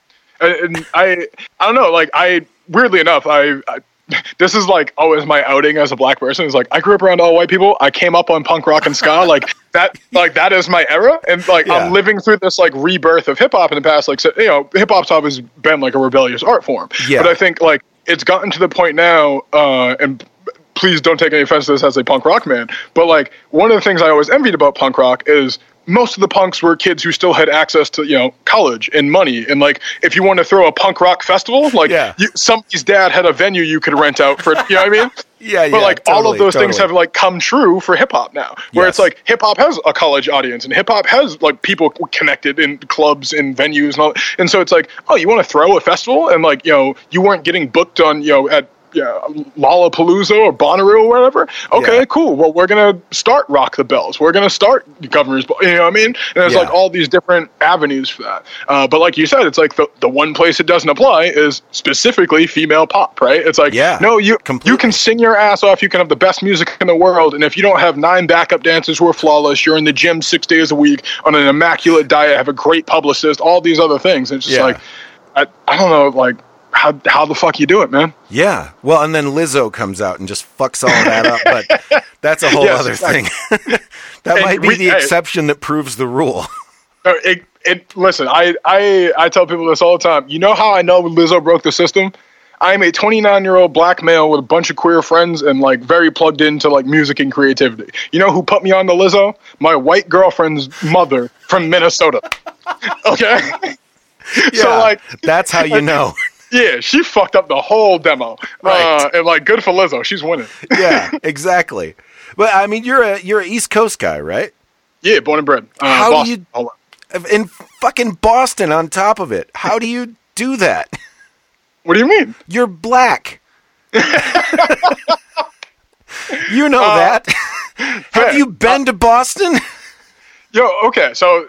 And I don't know. Like, weirdly enough, this is like always my outing as a black person. It's like, I grew up around all white people. I came up on punk rock and ska. Like that is my era. And like, I'm living through this like rebirth of hip hop in the past. Like, so, you know, hip hop's always been like a rebellious art form. Yeah. But I think like it's gotten to the point now, and please don't take any offense to this as a punk rock man, but like one of the things I always envied about punk rock is most of the punks were kids who still had access to, you know, college and money. And like, if you want to throw a punk rock festival, like somebody's dad had a venue you could rent out for, you know what I mean? But like all of those things have like come true for hip hop now, where it's like hip hop has a college audience and hip hop has like people connected in clubs and venues and all. And so it's like, oh, you want to throw a festival, and like, you know, you weren't getting booked on, you know, at Lollapalooza or Bonnaroo or whatever. Okay, cool. Well, we're gonna start Rock the Bells. We're gonna start Governor's Ball. You know what I mean? And there's like all these different avenues for that. But like you said, it's like the one place it doesn't apply is specifically female pop, right? It's like, no, you can sing your ass off. You can have the best music in the world, and if you don't have 9 backup dancers who are flawless, you're in the gym 6 days a week on an immaculate diet, have a great publicist, all these other things. It's just like, I don't know, like, how the fuck you do it, man? Yeah. Well, and then Lizzo comes out and just fucks all that up, but that's a whole other thing. That might be the exception that proves the rule. Listen, I tell people this all the time. You know how I know Lizzo broke the system? I'm a 29-year-old black male with a bunch of queer friends and like very plugged into like music and creativity. You know who put me on to Lizzo? My white girlfriend's mother from Minnesota. Okay? Yeah, so like, that's how you know. Yeah, she fucked up the whole demo. Right. And like, good for Lizzo. She's winning. Yeah, exactly. But I mean, you're a East Coast guy, right? Yeah, born and bred. How Boston. do you in fucking Boston on top of it? How do you do that? What do you mean? You're black. You know that. Have you been to Boston? Yo, okay, so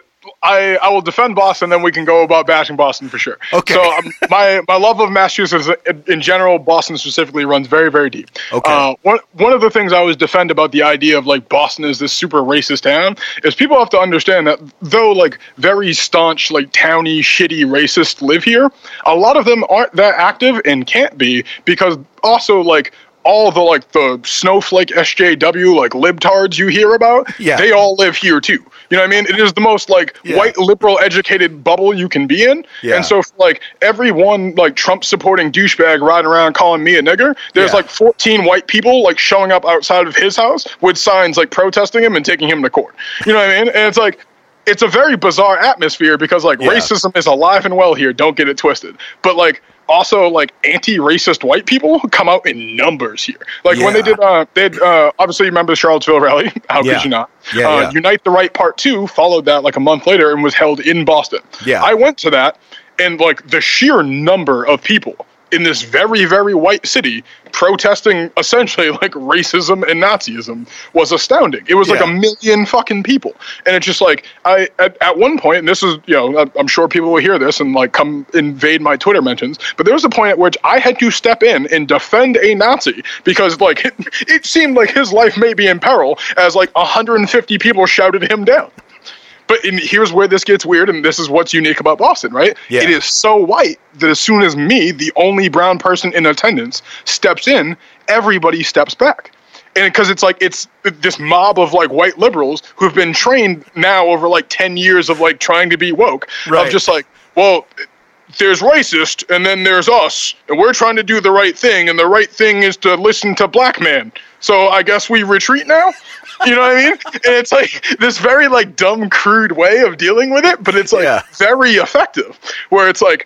I will defend Boston, then we can go about bashing Boston for sure. Okay. So my love of Massachusetts in general, Boston specifically, runs very, very deep. Okay. One of the things I always defend about the idea of like Boston is this super racist town is people have to understand that though like very staunch, like towny, shitty racists live here, a lot of them aren't that active and can't be because also like all the like the snowflake SJW like libtards you hear about, they all live here too. You know what I mean? It is the most like white liberal educated bubble you can be in. Yeah. And so for, like every one like Trump supporting douchebag riding around calling me a nigger, there's like 14 white people like showing up outside of his house with signs like protesting him and taking him to court. You know what I mean? And it's like it's a very bizarre atmosphere because like racism is alive and well here. Don't get it twisted. But like also like anti-racist white people come out in numbers here. Like when they did obviously you remember the Charlottesville rally. How could you not? Unite the Right Part 2 followed that like a month later and was held in Boston. I went to that, and like the sheer number of people in this very, very white city protesting essentially like racism and Nazism was astounding. It was like 1 million fucking people. And it's just like, at one point, and this is, you know, I'm sure people will hear this and like come invade my Twitter mentions, but there was a point at which I had to step in and defend a Nazi because like it seemed like his life may be in peril as like 150 people shouted him down. But here's where this gets weird, and this is what's unique about Boston, right? Yeah. It is so white that as soon as me, the only brown person in attendance, steps in, everybody steps back. And because it's like, it's this mob of like white liberals who've been trained now over like 10 years of like trying to be woke. Right. Of just like, well, there's racist, and then there's us, and we're trying to do the right thing, and the right thing is to listen to black men. So I guess we retreat now? You know what I mean? And it's like this very like dumb, crude way of dealing with it, but it's like very effective. Where it's like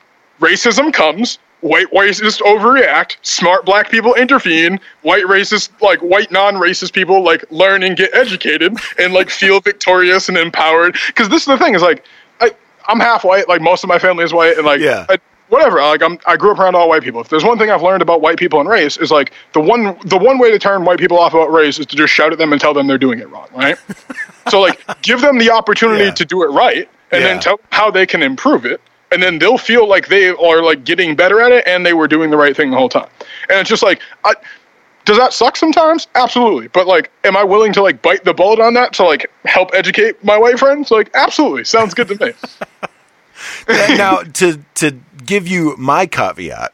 racism comes, white racists overreact, smart black people intervene, white racist, like white non-racist people like learn and get educated and like feel victorious and empowered. Because this is the thing is like, I'm half white, like most of my family is white, and like whatever. Like I grew up around all white people. If there's one thing I've learned about white people and race is like the one way to turn white people off about race is to just shout at them and tell them they're doing it wrong, right? So like give them the opportunity to do it right, and then tell them how they can improve it. And then they'll feel like they are like getting better at it, and they were doing the right thing the whole time. And it's just like, does that suck sometimes? Absolutely. But like, am I willing to like bite the bullet on that to like help educate my white friends? Like, absolutely. Sounds good to me. Now, to give you my caveat,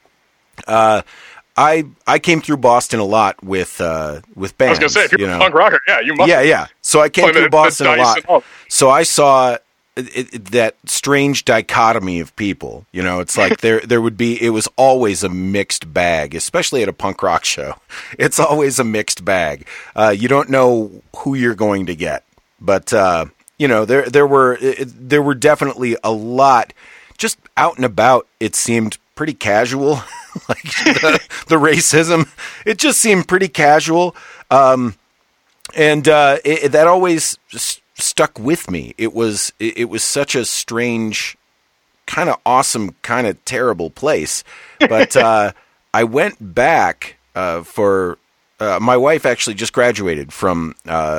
I came through Boston a lot with bands. I was gonna say, if you're a punk rocker, you must. Yeah. So I came through Boston a lot. So I saw that strange dichotomy of people. It's like there would be. It was always a mixed bag, especially at a punk rock show. It's always a mixed bag. You don't know who you're going to get, but there were definitely a lot just out and about. It seemed pretty casual, like the racism. It just seemed pretty casual, and that always stuck with me. It was such a strange, kind of awesome, kind of terrible place. But I went back for my wife actually just graduated from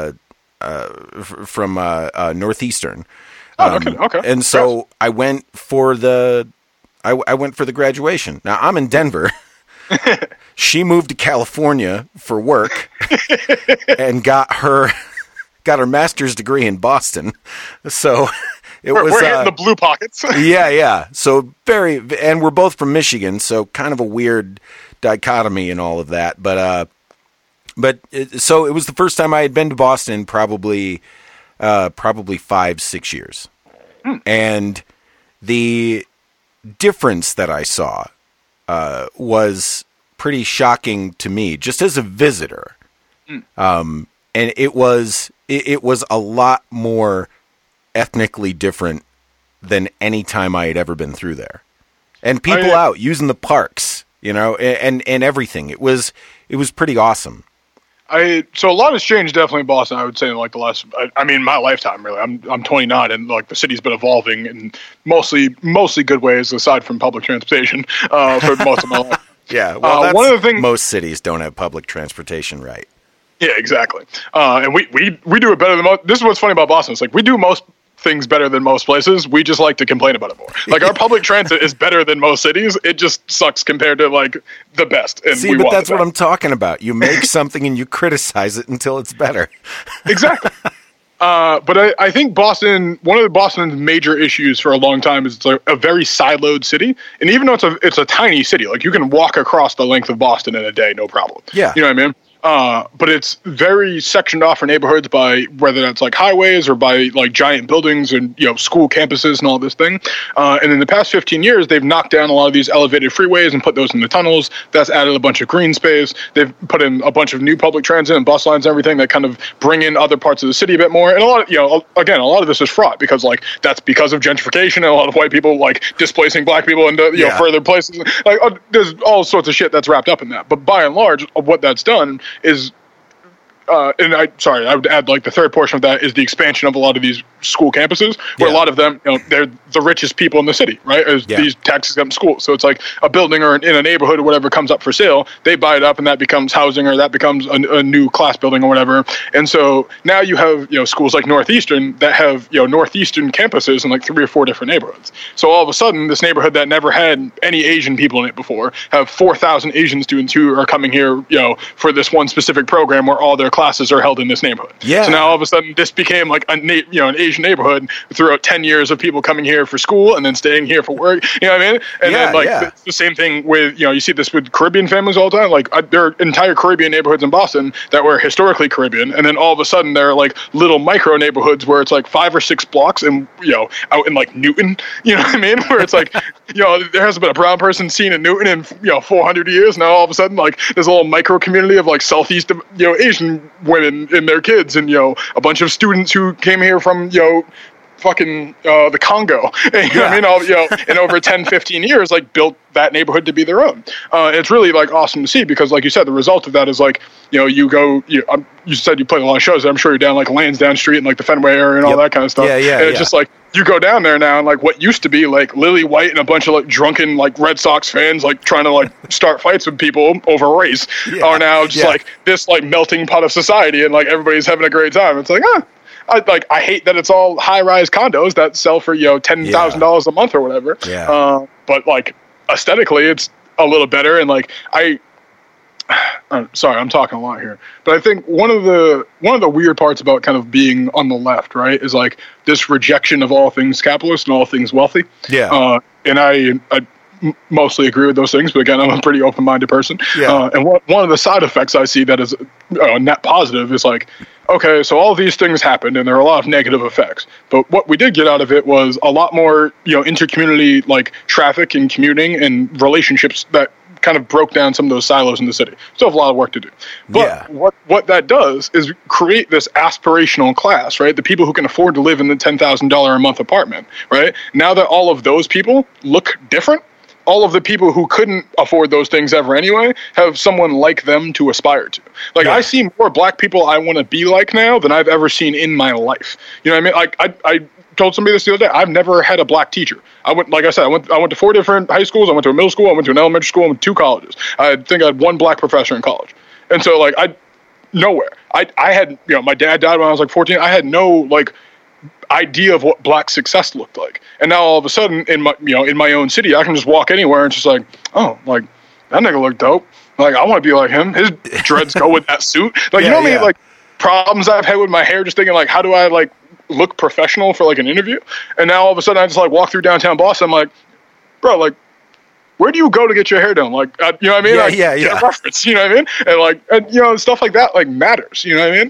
Northeastern. Okay. And so I went for the graduation. Now I'm in Denver. She moved to California for work and got her master's degree in Boston. So we're hitting the blue pockets. Yeah. So and we're both from Michigan, so kind of a weird dichotomy and all of that. So it was the first time I had been to Boston, probably 5-6 years. And the difference that I saw was pretty shocking to me, just as a visitor. And it was a lot more ethnically different than any time I had ever been through there. And people out using the parks, and everything. It was pretty awesome. So a lot has changed definitely in Boston, I would say, in like the last, my lifetime, really. I'm 29, and like the city's been evolving in mostly good ways, aside from public transportation, for most of my life. Yeah, well, one of the things, most cities don't have public transportation, right? Yeah, exactly. And we do it better than most. This is what's funny about Boston. It's like we do most things better than most places. We just like to complain about it more. Like our public transit is better than most cities. It just sucks compared to like the best. And but that's what I'm talking about. You make something and you criticize it until it's better. Exactly. But I think Boston, one of Boston's major issues for a long time is it's a very siloed city. And even though it's a tiny city, like you can walk across the length of Boston in a day, no problem. Yeah. You know what I mean? But it's very sectioned off for neighborhoods by whether that's like highways or by like giant buildings and, school campuses and all this thing. And in the past 15 years, they've knocked down a lot of these elevated freeways and put those in the tunnels. That's added a bunch of green space. They've put in a bunch of new public transit and bus lines and everything that kind of bring in other parts of the city a bit more. And a lot of, again, a lot of this is fraught because like that's because of gentrification and a lot of white people like displacing black people into, further places. Like there's all sorts of shit that's wrapped up in that. But by and large, what that's done is, I would add like the third portion of that is the expansion of a lot of these school campuses where a lot of them, they're the richest people in the city, right? As these taxes come to school. So it's like a building or in a neighborhood or whatever comes up for sale, they buy it up and that becomes housing or that becomes a new class building or whatever. And so now you have, schools like Northeastern that have, Northeastern campuses in like 3 or 4 different neighborhoods. So all of a sudden this neighborhood that never had any Asian people in it before have 4,000 Asian students who are coming here, for this one specific program where all their classes are held in this neighborhood. Yeah. So now all of a sudden this became like an Asian neighborhood throughout 10 years of people coming here for school and then staying here for work. You know what I mean? And then it's the same thing with, you see this with Caribbean families all the time. Like there are entire Caribbean neighborhoods in Boston that were historically Caribbean. And then all of a sudden there are like little micro neighborhoods where it's like 5 or 6 blocks and, out in like Newton, you know what I mean? Where it's like, there hasn't been a brown person seen in Newton in, 400 years. Now all of a sudden, like there's a little micro community of like Southeast, Asian women and their kids and, a bunch of students who came here from, fucking the Congo, and, in over 10, 15 years, like built that neighborhood to be their own. It's really like awesome to see because like you said, the result of that is like, you said you play a lot of shows. I'm sure you're down like Lansdowne Street and like the Fenway area and all that kind of stuff. Yeah. And it's just like you go down there now, and like what used to be like Lily White and a bunch of like drunken like Red Sox fans like trying to like start fights with people over race are now just like this like melting pot of society, and like everybody's having a great time. It's like, I hate that it's all high-rise condos that sell for $10,000 a month or whatever. Yeah. But like aesthetically, it's a little better, and like sorry, I'm talking a lot here, but I think one of the weird parts about kind of being on the left, right, is like this rejection of all things capitalist and all things wealthy. Yeah. And I mostly agree with those things, but again, I'm a pretty open-minded person. Yeah. And one of the side effects I see that is net positive is like, okay, so all these things happened, and there are a lot of negative effects. But what we did get out of it was a lot more, inter-community like traffic and commuting and relationships that kind of broke down some of those silos in the city. Still have a lot of work to do. But what that does is create this aspirational class, right? The people who can afford to live in the $10,000 a month apartment, right? Now that all of those people look different, all of the people who couldn't afford those things ever anyway have someone like them to aspire to. Like, I see more black people I want to be like now than I've ever seen in my life. You know what I mean? Like, I told somebody this the other day. I've never had a black teacher. I went to 4 different high schools. I went to a middle school. I went to an elementary school. I went to 2 colleges. I think I had 1 black professor in college. And so, like, nowhere. I had, my dad died when I was like 14. I had no, like, idea of what black success looked like. And now all of a sudden in my own city, I can just walk anywhere and just like, oh, like that nigga look dope. Like, I want to be like him. His dreads go with that suit. Like, like problems I've had with my hair, just thinking like, how do I like look professional for like an interview? And now all of a sudden I just like walk through downtown Boston. I'm like, bro, like, where do you go to get your hair done? Like, you know what I mean? Get a reference, you know what I mean? And like, stuff like that, like, matters, you know what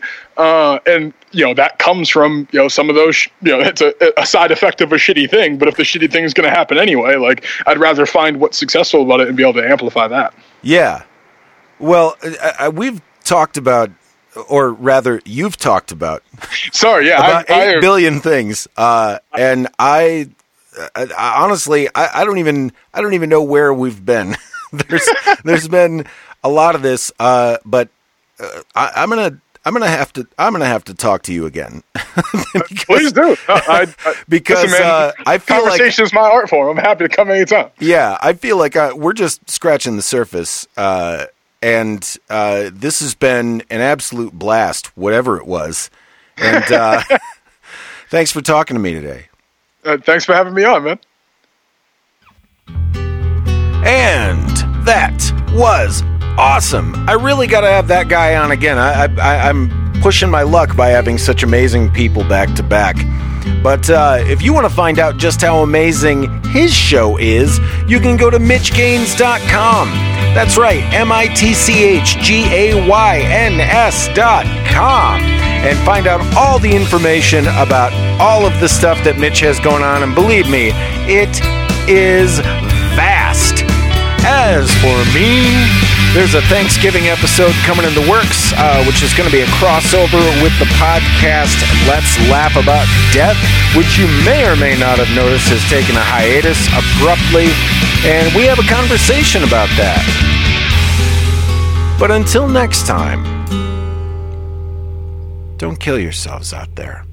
I mean? And, that comes from, some of those, it's a side effect of a shitty thing, but if the shitty thing is going to happen anyway, like, I'd rather find what's successful about it and be able to amplify that. Yeah. Well, we've talked about, or rather, you've talked about. Sorry, yeah. About 8 billion things. And I honestly, I don't even know where we've been. There's been a lot of this, but I'm gonna have to talk to you again. Please do. Because listen, man, I feel conversation is my art form. I'm happy to come anytime. Yeah, I feel like we're just scratching the surface, and this has been an absolute blast, whatever it was. And thanks for talking to me today. Thanks for having me on, man. And that was awesome. I really got to have that guy on again. I'm pushing my luck by having such amazing people back to back. But if you want to find out just how amazing his show is, you can go to MitchGaines.com. That's right, MitchGains.com. And find out all the information about all of the stuff that Mitch has going on. And believe me, it is vast. As for me, there's a Thanksgiving episode coming in the works, which is going to be a crossover with the podcast Let's Laugh About Death, which you may or may not have noticed has taken a hiatus abruptly, and we have a conversation about that. But until next time, don't kill yourselves out there.